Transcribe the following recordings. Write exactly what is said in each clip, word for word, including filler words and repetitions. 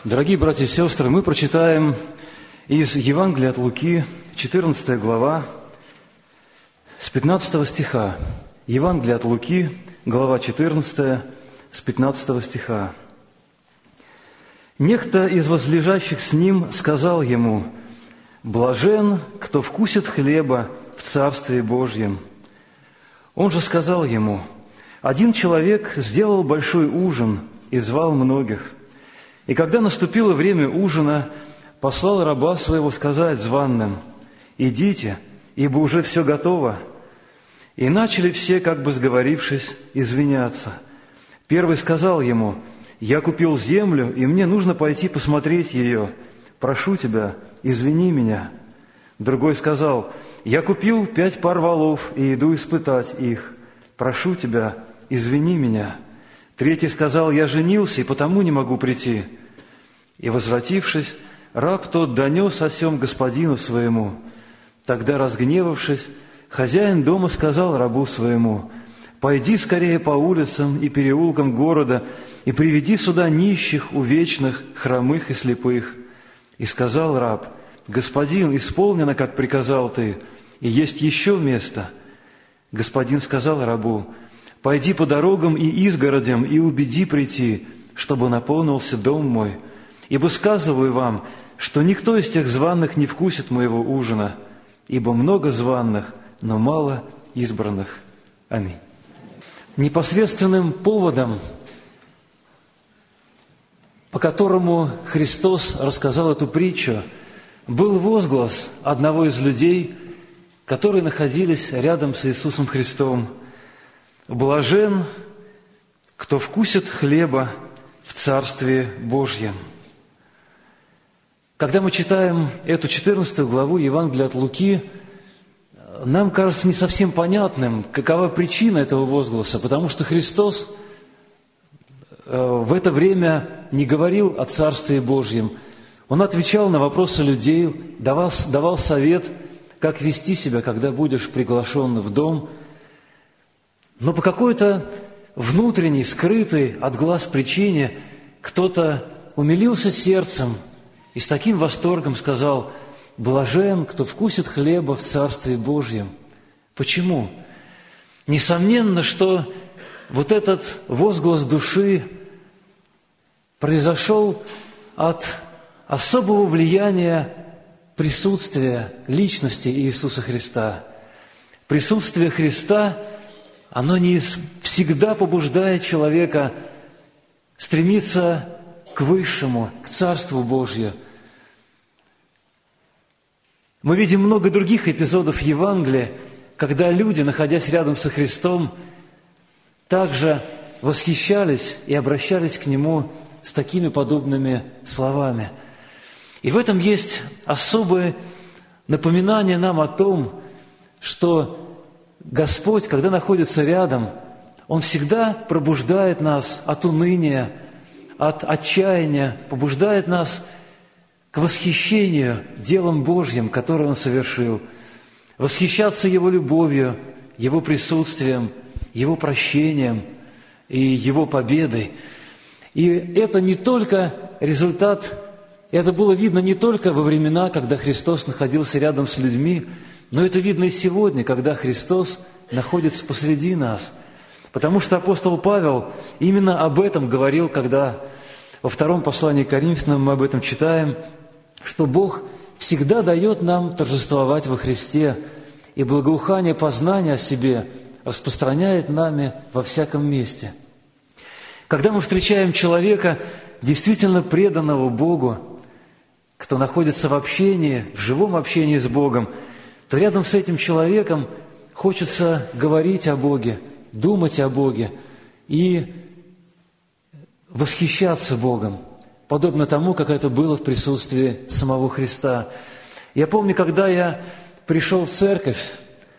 Дорогие братья и сестры, мы прочитаем из Евангелия от Луки, четырнадцатая глава, с пятнадцатого стиха. Евангелие от Луки, глава четырнадцатая, с пятнадцатого стиха. «Некто из возлежащих с ним сказал ему: „Блажен, кто вкусит хлеба в Царстве Божьем“. Он же сказал ему: „Один человек сделал большой ужин и звал многих. И когда наступило время ужина, послал раба своего сказать званным: „Идите, ибо уже все готово“. И начали все, как бы сговорившись, извиняться. Первый сказал ему: „Я купил землю, и мне нужно пойти посмотреть ее. Прошу тебя, извини меня“. Другой сказал: „Я купил пять пар волов и иду испытать их. Прошу тебя, извини меня“. Третий сказал: „Я женился, и потому не могу прийти“. И, возвратившись, раб тот донес о сем господину своему. Тогда, разгневавшись, хозяин дома сказал рабу своему: „Пойди скорее по улицам и переулкам города и приведи сюда нищих, увечных, хромых и слепых“. И сказал раб: „Господин, исполнено, как приказал ты, и есть еще место“. Господин сказал рабу: „Пойди по дорогам и изгородям и убеди прийти, чтобы наполнился дом мой. Ибо сказываю вам, что никто из тех званых не вкусит моего ужина, ибо много званых, но мало избранных“. Аминь. Непосредственным поводом, по которому Христос рассказал эту притчу, был возглас одного из людей, которые находились рядом с Иисусом Христом: „Блажен, кто вкусит хлеба в Царстве Божьем“. Когда мы читаем эту четырнадцатую главу Евангелия от Луки, нам кажется не совсем понятным, какова причина этого возгласа, потому что Христос в это время не говорил о Царстве Божьем. Он отвечал на вопросы людей, давал, давал совет, как вести себя, когда будешь приглашен в дом. Но по какой-то внутренней, скрытой от глаз причине кто-то умилился сердцем и с таким восторгом сказал: „Блажен, кто вкусит хлеба в Царстве Божьем“. Почему? Несомненно, что вот этот возглас души произошел от особого влияния присутствия личности Иисуса Христа. Присутствие Христа, оно не всегда побуждает человека стремиться к высшему, к Царству Божью. Мы видим много других эпизодов Евангелия, когда люди, находясь рядом со Христом, также восхищались и обращались к Нему с такими подобными словами. И в этом есть особое напоминание нам о том, что Господь, когда находится рядом, Он всегда пробуждает нас от уныния, от отчаяния, побуждает нас к восхищению делом Божьим, которое Он совершил, восхищаться Его любовью, Его присутствием, Его прощением и Его победой. И это не только результат, это было видно не только во времена, когда Христос находился рядом с людьми, но это видно и сегодня, когда Христос находится посреди нас. Потому что апостол Павел именно об этом говорил, когда во втором послании к Коринфянам мы об этом читаем, что Бог всегда дает нам торжествовать во Христе, и благоухание познания о себе распространяет нами во всяком месте. Когда мы встречаем человека, действительно преданного Богу, кто находится в общении, в живом общении с Богом, то рядом с этим человеком хочется говорить о Боге, думать о Боге и восхищаться Богом, подобно тому, как это было в присутствии самого Христа. Я помню, когда я пришел в церковь,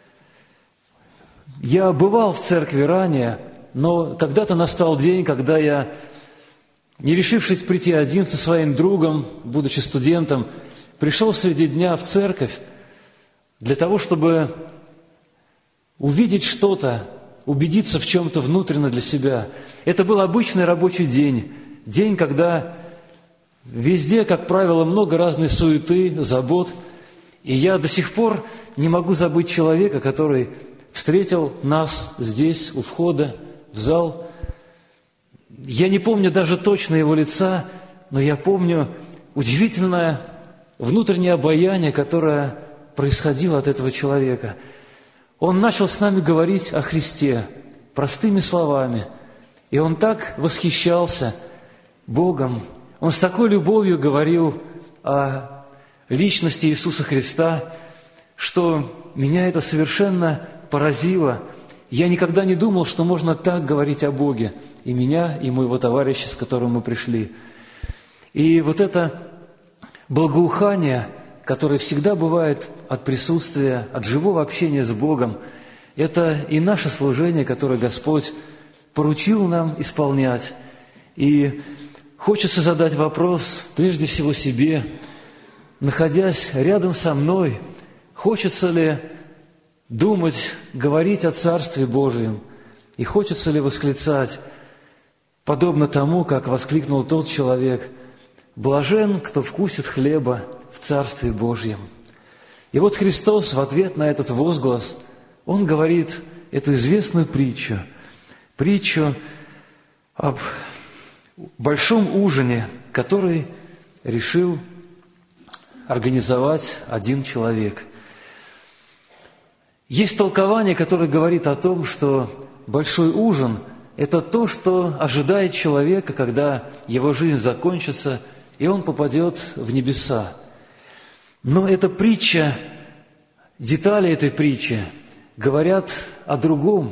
я бывал в церкви ранее, но когда-то настал день, когда я, не решившись прийти один со своим другом, будучи студентом, пришел среди дня в церковь для того, чтобы увидеть что-то, убедиться в чем-то внутренне для себя. Это был обычный рабочий день, день, когда Везде, как правило, много разной суеты, забот. И я до сих пор не могу забыть человека, который встретил нас здесь, у входа в зал. Я не помню даже точно его лица, но я помню удивительное внутреннее обаяние, которое происходило от этого человека. Он начал с нами говорить о Христе простыми словами, и он так восхищался Богом, он с такой любовью говорил о личности Иисуса Христа, что меня это совершенно поразило. Я никогда не думал, что можно так говорить о Боге, и меня, и моего товарища, с которым мы пришли. И вот это благоухание, которое всегда бывает от присутствия, от живого общения с Богом, это и наше служение, которое Господь поручил нам исполнять. И хочется задать вопрос прежде всего себе, находясь рядом со мной, хочется ли думать, говорить о Царстве Божьем, и хочется ли восклицать, подобно тому, как воскликнул тот человек: «Блажен, кто вкусит хлеба в Царстве Божьем». И вот Христос в ответ на этот возглас, Он говорит эту известную притчу, притчу об большом ужине, который решил организовать один человек. Есть толкование, которое говорит о том, что большой ужин – это то, что ожидает человека, когда его жизнь закончится, и он попадет в небеса. Но эта притча, детали этой притчи говорят о другом,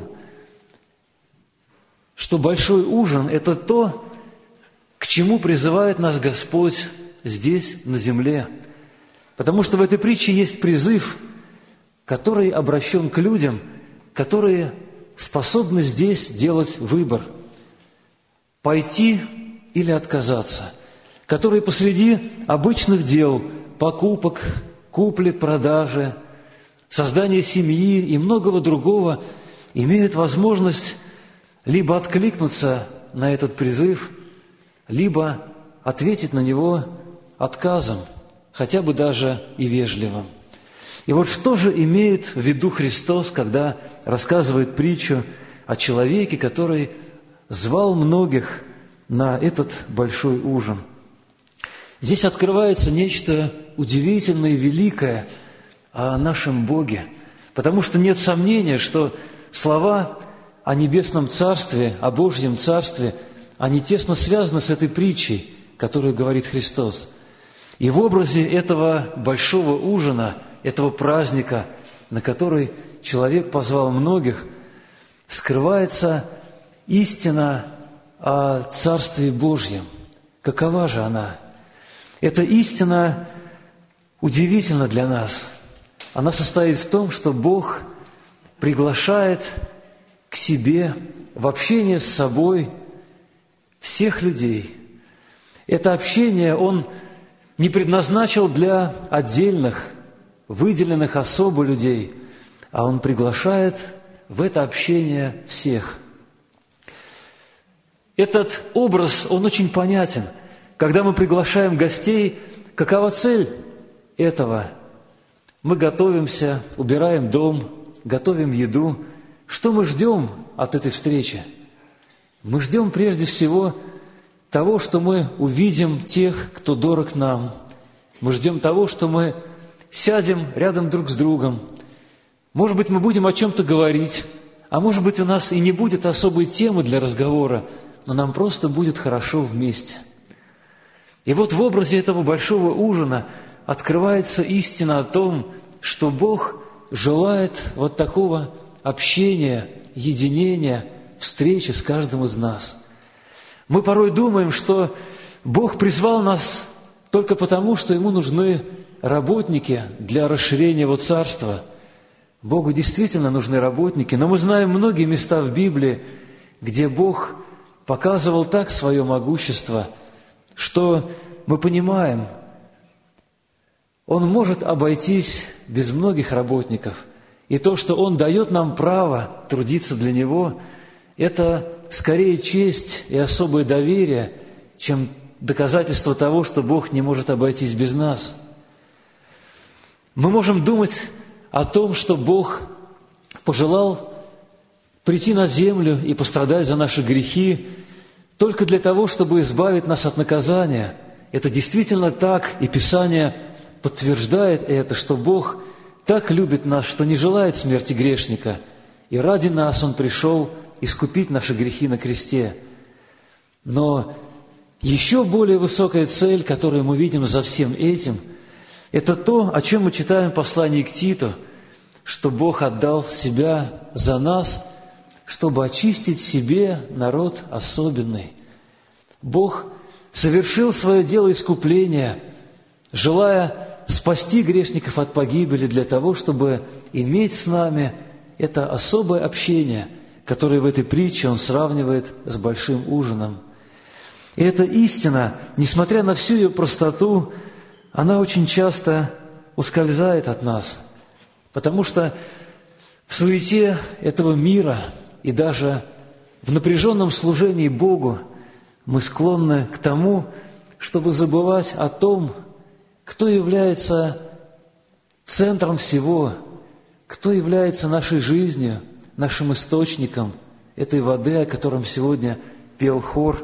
что большой ужин – это то, к чему призывает нас Господь здесь, на земле. Потому что в этой притче есть призыв, который обращен к людям, которые способны здесь делать выбор – пойти или отказаться, которые посреди обычных дел, покупок, купли-продажи, создания семьи и многого другого имеют возможность либо откликнуться на этот призыв, либо ответить на него отказом, хотя бы даже и вежливым. И вот что же имеет в виду Христос, когда рассказывает притчу о человеке, который звал многих на этот большой ужин? Здесь открывается нечто удивительное и великое о нашем Боге, потому что нет сомнения, что слова о небесном Царстве, о Божьем Царстве, они тесно связаны с этой притчей, которую говорит Христос. И в образе этого большого ужина, этого праздника, на который человек позвал многих, скрывается истина о Царстве Божьем. Какова же она? Эта истина удивительна для нас. Она состоит в том, что Бог приглашает к себе в общение с собой всех людей. Это общение Он не предназначил для отдельных, выделенных особо людей, а Он приглашает в это общение всех. Этот образ, он очень понятен. Когда мы приглашаем гостей, какова цель этого? Мы готовимся, убираем дом, готовим еду. Что мы ждем от этой встречи? Мы ждем прежде всего того, что мы увидим тех, кто дорог нам. Мы ждем того, что мы сядем рядом друг с другом. Может быть, мы будем о чем-то говорить, а может быть, у нас и не будет особой темы для разговора, но нам просто будет хорошо вместе. И вот в образе этого большого ужина открывается истина о том, что Бог желает вот такого общения, единения, встречи с каждым из нас. Мы порой думаем, что Бог призвал нас только потому, что Ему нужны работники для расширения Его Царства. Богу действительно нужны работники, но мы знаем многие места в Библии, где Бог показывал так свое могущество, что мы понимаем, Он может обойтись без многих работников. И то, что Он дает нам право трудиться для Него, это скорее честь и особое доверие, чем доказательство того, что Бог не может обойтись без нас. Мы можем думать о том, что Бог пожелал прийти на землю и пострадать за наши грехи только для того, чтобы избавить нас от наказания. Это действительно так, и Писание подтверждает это, что Бог так любит нас, что не желает смерти грешника, и ради нас Он пришел искупить наши грехи на кресте. Но еще более высокая цель, которую мы видим за всем этим, это то, о чем мы читаем в послании к Титу, что Бог отдал Себя за нас, чтобы очистить себе народ особенный. Бог совершил свое дело искупления, желая спасти грешников от погибели для того, чтобы иметь с нами это особое общение, которое в этой притче Он сравнивает с большим ужином. И эта истина, несмотря на всю ее простоту, она очень часто ускользает от нас, потому что в суете этого мира и даже в напряженном служении Богу мы склонны к тому, чтобы забывать о том, кто является центром всего, кто является нашей жизнью, нашим источником этой воды, о котором сегодня пел хор.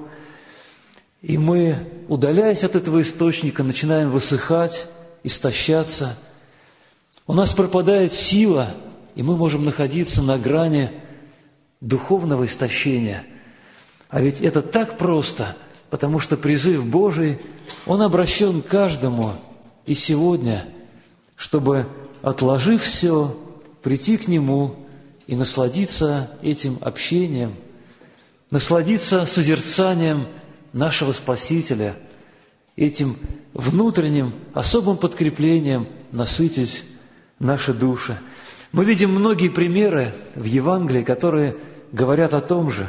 И мы, удаляясь от этого источника, начинаем высыхать, истощаться. У нас пропадает сила, и мы можем находиться на грани духовного истощения. А ведь это так просто, потому что призыв Божий, он обращен к каждому и сегодня, чтобы, отложив все, прийти к Нему и насладиться этим общением, насладиться созерцанием нашего Спасителя, этим внутренним, особым подкреплением насытить наши души. Мы видим многие примеры в Евангелии, которые говорят о том же.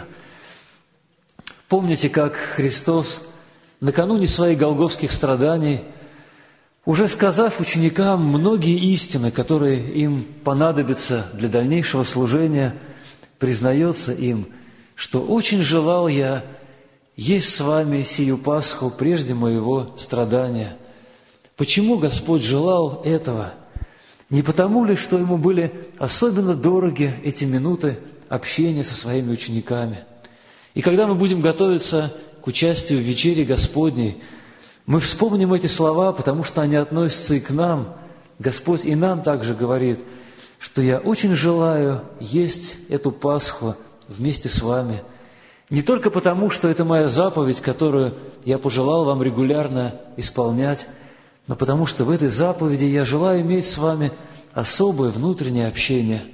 Помните, как Христос накануне своих голгофских страданий, уже сказав ученикам многие истины, которые им понадобятся для дальнейшего служения, признается им, что «очень желал я есть с вами сию Пасху прежде моего страдания». Почему Господь желал этого? Не потому ли, что Ему были особенно дороги эти минуты общения со своими учениками? И когда мы будем готовиться к участию в вечере Господней, мы вспомним эти слова, потому что они относятся и к нам. Господь и нам также говорит, что «я очень желаю есть эту Пасху вместе с вами». Не только потому, что это моя заповедь, которую я пожелал вам регулярно исполнять, но потому что в этой заповеди я желаю иметь с вами особое внутреннее общение.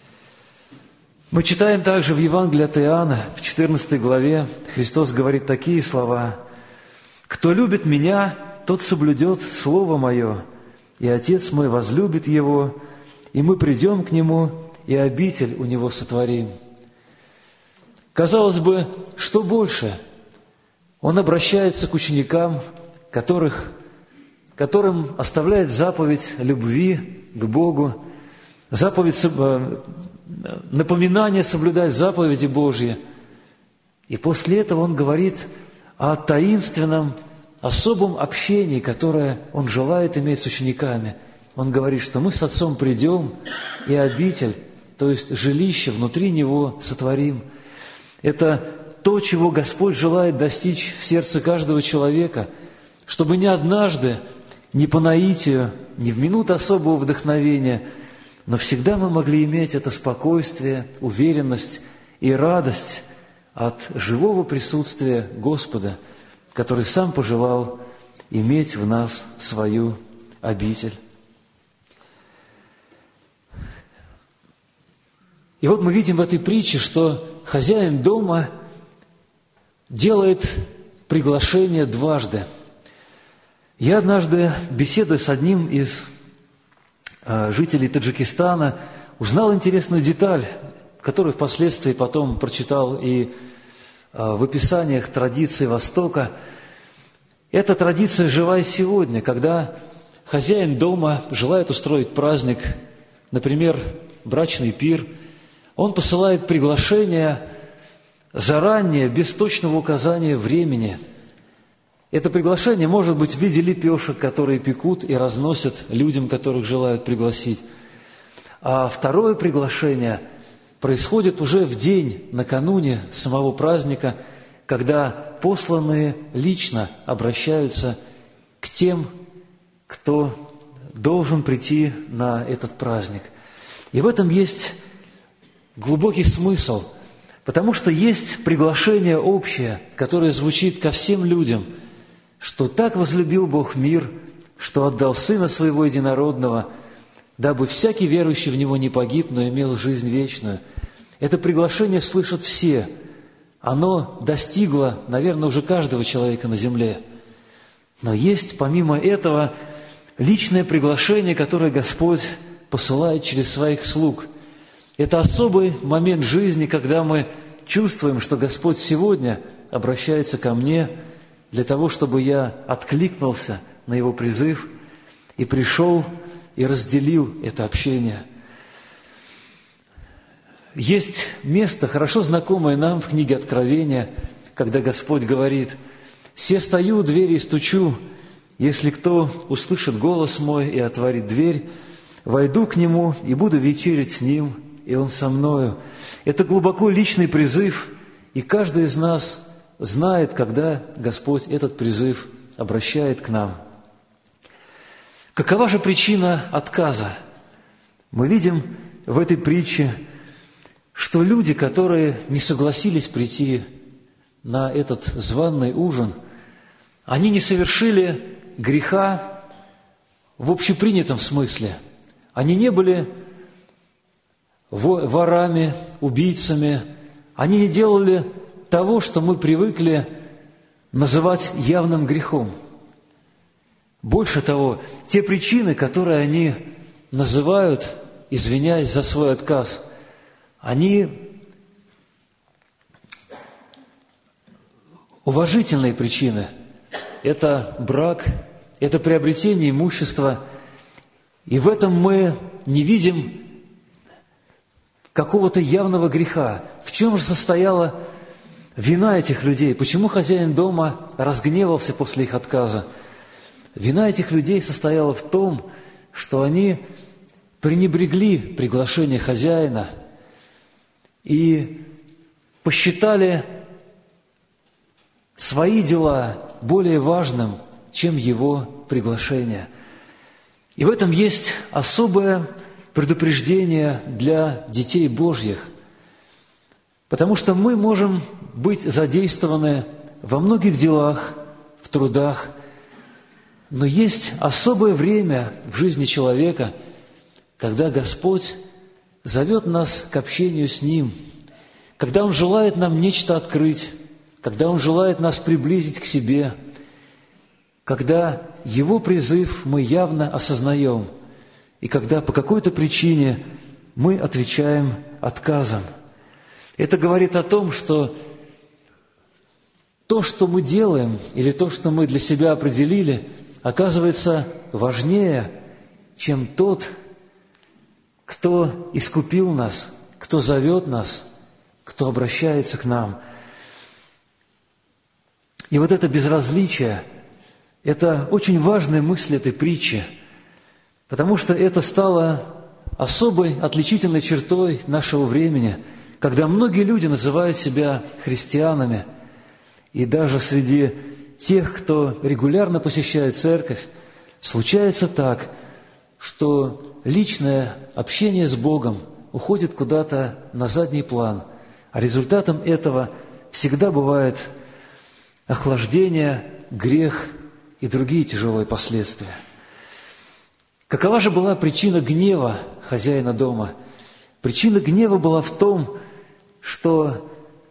Мы читаем также в Евангелии от Иоанна, в четырнадцатой главе, Христос говорит такие слова: «Кто любит Меня, тот соблюдет Слово Мое, и Отец Мой возлюбит его, и мы придем к Нему, и обитель у Него сотворим». Казалось бы, что больше? Он обращается к ученикам, которых, которым оставляет заповедь любви к Богу, заповедь напоминание соблюдать заповеди Божьи. И после этого Он говорит о таинственном, особом общении, которое Он желает иметь с учениками. Он говорит, что мы с Отцом придем, и обитель, то есть жилище внутри Него сотворим. Это то, чего Господь желает достичь в сердце каждого человека, чтобы ни однажды, ни по наитию, ни в минуту особого вдохновения, но всегда мы могли иметь это спокойствие, уверенность и радость от живого присутствия Господа, который Сам пожелал иметь в нас свою обитель. И вот мы видим в этой притче, что хозяин дома делает приглашение дважды. Я однажды, беседуя с одним из э, жителей Таджикистана, узнал интересную деталь, которую впоследствии потом прочитал и э, в описаниях традиций Востока. Эта традиция жива и сегодня, когда хозяин дома желает устроить праздник, например, брачный пир, он посылает приглашение заранее, без точного указания времени. Это приглашение может быть в виде лепешек, которые пекут и разносят людям, которых желают пригласить. А второе приглашение происходит уже в день накануне самого праздника, когда посланные лично обращаются к тем, кто должен прийти на этот праздник. И в этом есть глубокий смысл, потому что есть приглашение общее, которое звучит ко всем людям, что так возлюбил Бог мир, что отдал Сына Своего Единородного, дабы всякий верующий в Него не погиб, но имел жизнь вечную. Это приглашение слышат все. Оно достигло, наверное, уже каждого человека на земле. Но есть, помимо этого, личное приглашение, которое Господь посылает через своих слуг. Это особый момент жизни, когда мы чувствуем, что Господь сегодня обращается ко мне для того, чтобы я откликнулся на Его призыв и пришел и разделил это общение. Есть место, хорошо знакомое нам в книге Откровения, когда Господь говорит: «Се стою у двери и стучу, если кто услышит голос мой и отворит дверь, войду к нему и буду вечерять с ним, и он со мною». Это глубоко личный призыв, и каждый из нас знает, когда Господь этот призыв обращает к нам. Какова же причина отказа? Мы видим в этой притче, что люди, которые не согласились прийти на этот званый ужин, они не совершили греха в общепринятом смысле. Они не были ворами, убийцами, они не делали того, что мы привыкли называть явным грехом. Больше того, те причины, которые они называют, извиняясь за свой отказ, они уважительные причины. Это брак, это приобретение имущества. И в этом мы не видим какого-то явного греха. В чем же состояла вина этих людей? Почему хозяин дома разгневался после их отказа? Вина этих людей состояла в том, что они пренебрегли приглашение хозяина и посчитали свои дела более важным, чем его приглашение. И в этом есть особое предупреждение для детей Божьих, потому что мы можем быть задействованы во многих делах, в трудах, но есть особое время в жизни человека, когда Господь зовет нас к общению с Ним, когда Он желает нам нечто открыть, когда Он желает нас приблизить к себе, когда Его призыв мы явно осознаем, и когда по какой-то причине мы отвечаем отказом. Это говорит о том, что то, что мы делаем, или то, что мы для себя определили, оказывается важнее, чем тот, кто искупил нас, кто зовет нас, кто обращается к нам. И вот это безразличие – это очень важная мысль этой притчи, потому что это стало особой отличительной чертой нашего времени, когда многие люди называют себя христианами, и даже среди тех, кто регулярно посещает церковь, случается так, что личное общение с Богом уходит куда-то на задний план, а результатом этого всегда бывает охлаждение, грех и другие тяжелые последствия. Какова же была причина гнева хозяина дома? Причина гнева была в том, что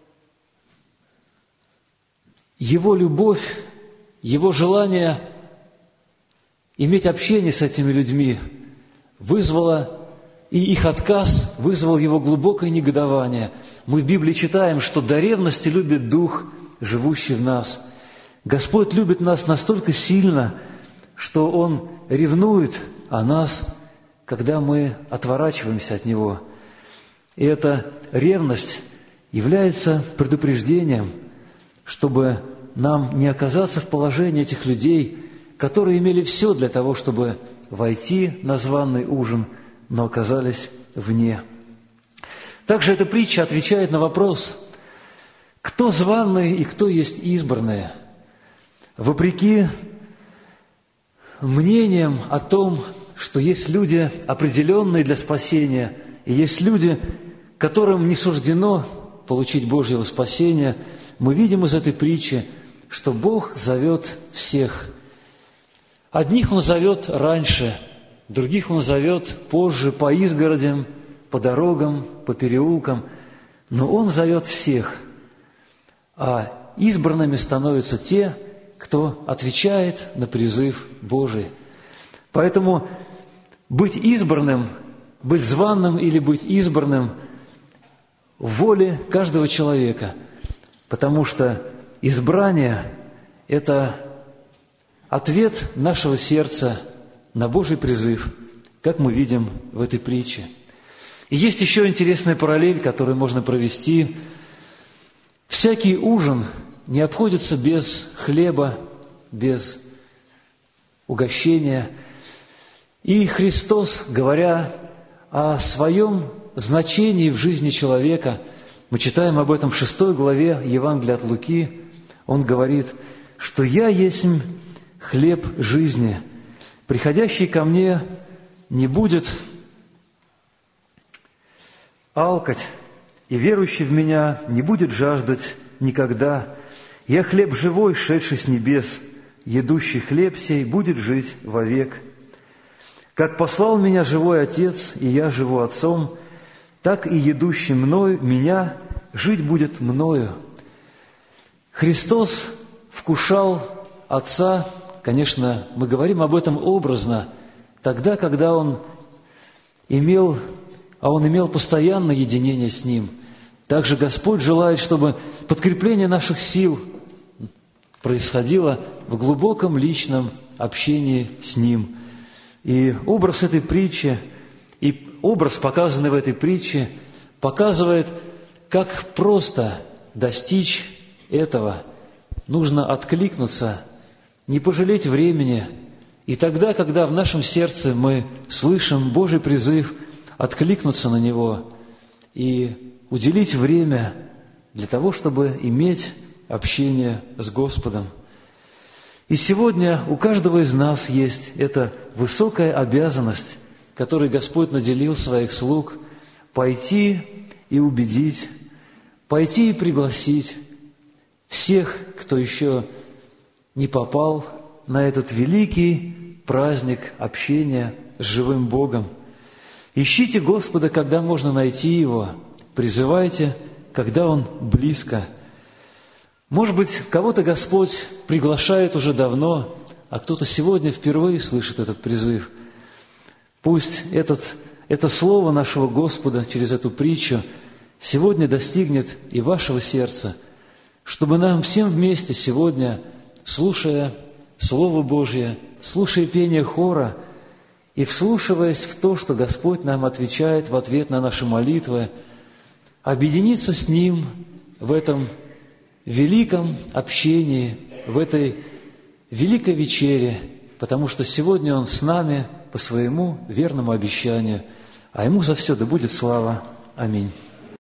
его любовь, его желание иметь общение с этими людьми вызвало, и их отказ вызвал его глубокое негодование. Мы в Библии читаем, что до ревности любит Дух, живущий в нас. Господь любит нас настолько сильно, что Он ревнует о нас, когда мы отворачиваемся от Него. И эта ревность является предупреждением, чтобы нам не оказаться в положении этих людей, которые имели все для того, чтобы войти на званый ужин, но оказались вне. Также эта притча отвечает на вопрос, кто званые и кто есть избранные. Вопреки мнениям о том, что есть люди, определенные для спасения, и есть люди, которым не суждено получить Божьего спасения, мы видим из этой притчи, что Бог зовет всех. Одних Он зовет раньше, других Он зовет позже, по изгородям, по дорогам, по переулкам, но Он зовет всех. А избранными становятся те, кто отвечает на призыв Божий. Поэтому быть избранным, быть званым или быть избранным в воле каждого человека, потому что избрание – это ответ нашего сердца на Божий призыв, как мы видим в этой притче. И есть еще интересная параллель, которую можно провести. Всякий ужин не обходится без хлеба, без угощения. И Христос, говоря о своем значении в жизни человека, мы читаем об этом в шестой главе Евангелия от Луки, Он говорит, что «Я есть хлеб жизни, приходящий ко мне не будет алкать, и верующий в Меня не будет жаждать никогда. Я хлеб живой, шедший с небес, едущий хлеб сей будет жить вовек. Как послал Меня живой Отец, и Я живу Отцом, так и едущий мною Меня жить будет мною». Христос вкушал Отца, конечно, мы говорим об этом образно, тогда, когда Он имел, а Он имел постоянное единение с Ним. Также Господь желает, чтобы подкрепление наших сил происходило в глубоком личном общении с Ним. И образ этой притчи, и образ, показанный в этой притче, показывает, как просто достичь этого. Нужно откликнуться, не пожалеть времени. И тогда, когда в нашем сердце мы слышим Божий призыв, откликнуться на него и уделить время для того, чтобы иметь общение с Господом. И сегодня у каждого из нас есть эта высокая обязанность, которой Господь наделил своих слуг, пойти и убедить, пойти и пригласить всех, кто еще не попал на этот великий праздник общения с живым Богом. Ищите Господа, когда можно найти Его, призывайте, когда Он близко. Может быть, кого-то Господь приглашает уже давно, а кто-то сегодня впервые слышит этот призыв. Пусть этот, это слово нашего Господа через эту притчу сегодня достигнет и вашего сердца, чтобы нам всем вместе сегодня, слушая Слово Божье, слушая пение хора и вслушиваясь в то, что Господь нам отвечает в ответ на наши молитвы, объединиться с Ним в этом великом общении, в этой великой вечере, потому что сегодня Он с нами по своему верному обещанию, а Ему за все да будет слава. Аминь.